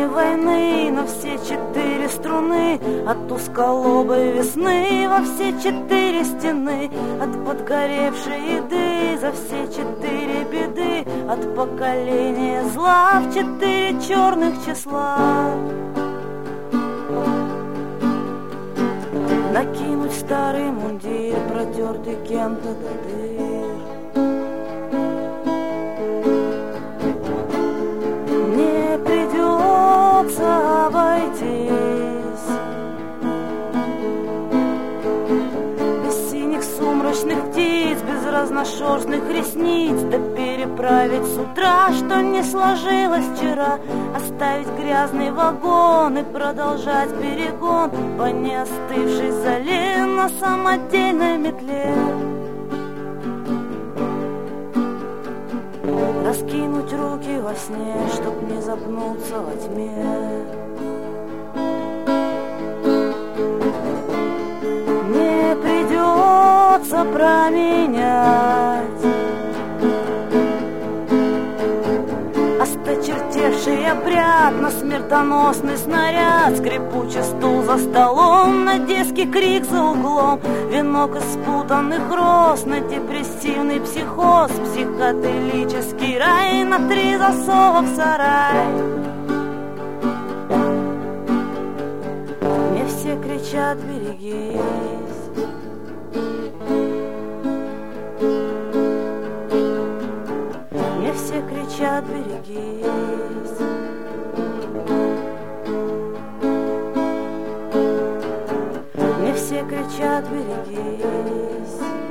песни войны на все 4 струны, от узколобой весны во все 4 стены, от подгоревшей еды за все 4 беды, от поколения зла в 4 черных числа. Накинуть старый мундир, протертый кем-то до дыр. Не придется обойтись без синих сумрачных птиц, без разношерстных ресниц, да переправить с утра, что не сложилось вчера, оставить грязный вагон и продолжать перегон по неостывшей зале на самодельной метле. Раскинуть руки во сне, чтоб не запнуться во тьме. Не придется променять осточертевший обряд на смертоносный снаряд, скрипучий стул за столом, на детский крик за углом, венок из спутанных роз на депрессивный психоз, психоделический рай на 3 засова в сарай. Мне все кричат: берегись. Мне все кричат: берегись. Мне все кричат: берегись.